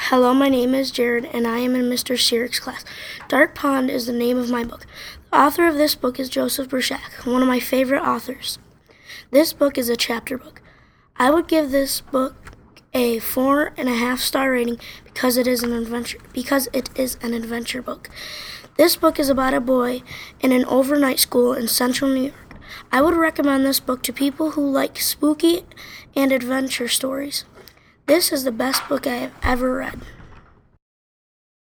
Hello, my name is Jared, and I am in Mr. Sirik's class. Dark Pond is the name of my book. The author of this book is Joseph Burchak, one of my favorite authors. This book is a chapter book. I would give this book a 4.5-star rating because it is an adventure book. This book is about a boy in an overnight school in central New York. I would recommend this book to people who like spooky and adventure stories. This is the best book I have ever read.